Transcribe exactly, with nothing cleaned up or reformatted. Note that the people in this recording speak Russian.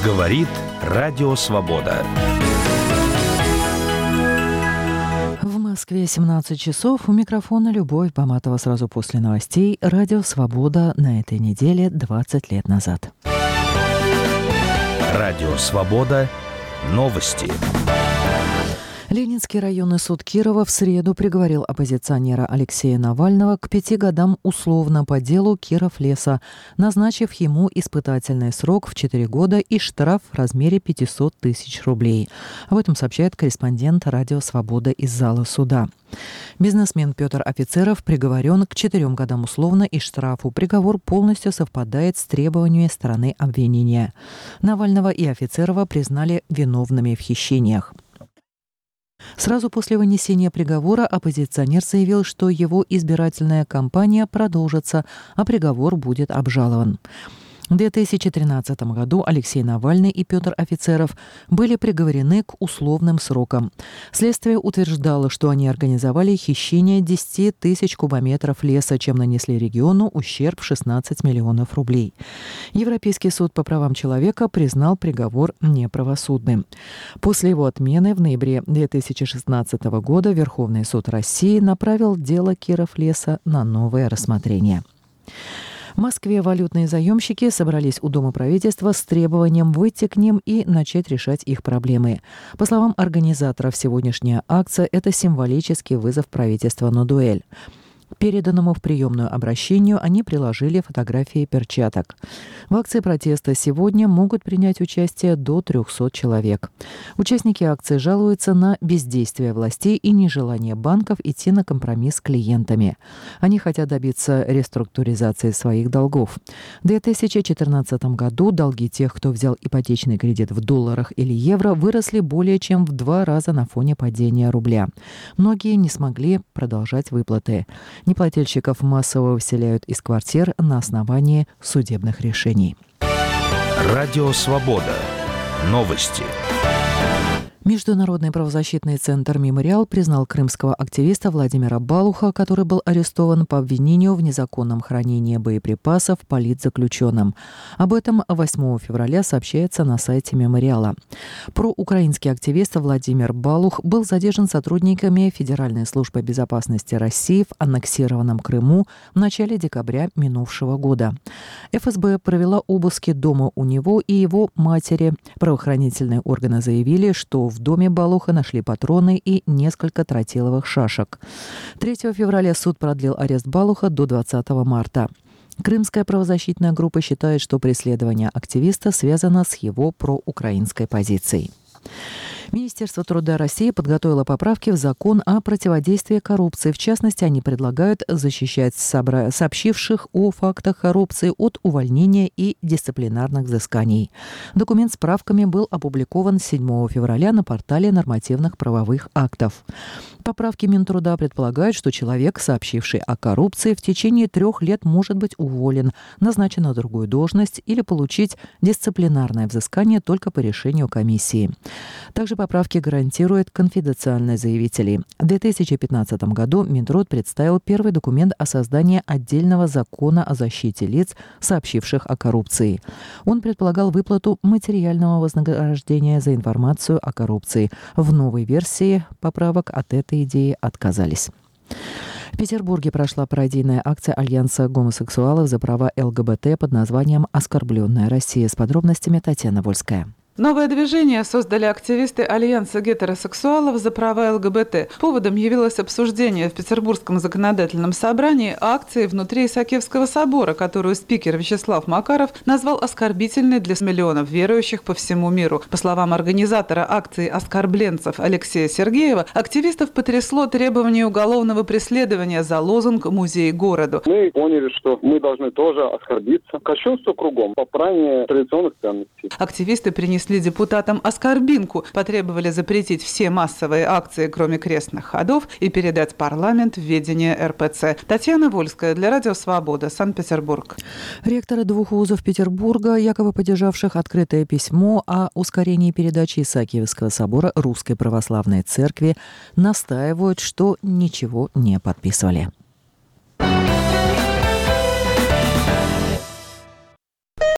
Говорит Радио Свобода. В Москве семнадцать часов. У микрофона Любовь Баматова. Сразу после новостей. Радио Свобода на этой неделе двадцать лет назад. Радио Свобода. Новости. Ленинский районный суд Кирова в среду приговорил оппозиционера Алексея Навального к пяти годам условно по делу Киров-Леса, назначив ему испытательный срок в четыре года и штраф в размере пятьсот тысяч рублей. Об этом сообщает корреспондент Радио Свобода из зала суда. Бизнесмен Петр Офицеров приговорен к четырем годам условно и штрафу. Приговор полностью совпадает с требованиями стороны обвинения. Навального и Офицерова признали виновными в хищениях. Сразу после вынесения приговора оппозиционер заявил, что его избирательная кампания продолжится, а приговор будет обжалован. В две тысячи тринадцатом году Алексей Навальный и Петр Офицеров были приговорены к условным срокам. Следствие утверждало, что они организовали хищение десяти тысяч кубометров леса, чем нанесли региону ущерб в шестнадцать миллионов рублей. Европейский суд по правам человека признал приговор неправосудным. После его отмены в ноябре две тысячи шестнадцатого года Верховный суд России направил дело Киров-Леса на новое рассмотрение. В Москве валютные заемщики собрались у Дома правительства с требованием выйти к ним и начать решать их проблемы. По словам организаторов, сегодняшняя акция – это символический вызов правительства на дуэль. К переданному в приемную обращению они приложили фотографии перчаток. В акции протеста сегодня могут принять участие до трехсот человек. Участники акции жалуются на бездействие властей и нежелание банков идти на компромисс с клиентами. Они хотят добиться реструктуризации своих долгов. В две тысячи четырнадцатом году долги тех, кто взял ипотечный кредит в долларах или евро, выросли более чем в два раза на фоне падения рубля. Многие не смогли продолжать выплаты. Неплательщиков массово выселяют из квартир на основании судебных решений. Радио Свобода. Новости. Международный правозащитный центр «Мемориал» признал крымского активиста Владимира Балуха, который был арестован по обвинению в незаконном хранении боеприпасов политзаключенным. Об этом восьмого февраля сообщается на сайте «Мемориала». Проукраинский активист Владимир Балух был задержан сотрудниками Федеральной службы безопасности России в аннексированном Крыму в начале декабря минувшего года. эф эс бэ провела обыски дома у него и его матери. Правоохранительные органы заявили, что в доме Балуха нашли патроны и несколько тротиловых шашек. третьего февраля суд продлил арест Балуха до двадцатого марта. Крымская правозащитная группа считает, что преследование активиста связано с его проукраинской позицией. Министерство труда России подготовило поправки в закон о противодействии коррупции. В частности, они предлагают защищать собра... сообщивших о фактах коррупции от увольнения и дисциплинарных взысканий. Документ с правками был опубликован седьмого февраля на портале нормативных правовых актов. Поправки Минтруда предполагают, что человек, сообщивший о коррупции, в течение трех лет может быть уволен, назначен на другую должность или получить дисциплинарное взыскание только по решению комиссии. Также поправки гарантируют конфиденциальность заявителей. В две тысячи пятнадцатом году Минтруд представил первый документ о создании отдельного закона о защите лиц, сообщивших о коррупции. Он предполагал выплату материального вознаграждения за информацию о коррупции. В новой версии поправок от этой идеи отказались. В Петербурге прошла пародийная акция Альянса гомосексуалов за права эл гэ бэ тэ под названием «Оскорбленная Россия». С подробностями Татьяна Вольская. Новое движение создали активисты Альянса гетеросексуалов за права эл гэ бэ тэ. Поводом явилось обсуждение в Петербургском законодательном собрании акции внутри Исаакиевского собора, которую спикер Вячеслав Макаров назвал оскорбительной для миллионов верующих по всему миру. По словам организатора акции оскорбленцев Алексея Сергеева, активистов потрясло требование уголовного преследования за лозунг «Музей городу». Мы поняли, что мы должны тоже оскорбиться. Кощунство кругом, попрание традиционных ценностей. Активисты принесли депутатам оскорбинку, потребовали запретить все массовые акции, кроме крестных ходов, и передать парламент в ведение эр пэ цэ. Татьяна Вольская для Радио Свобода, Санкт-Петербург. Ректоры двух вузов Петербурга, якобы поддержавших открытое письмо о ускорении передачи Исаакиевского собора Русской Православной Церкви, настаивают, что ничего не подписывали.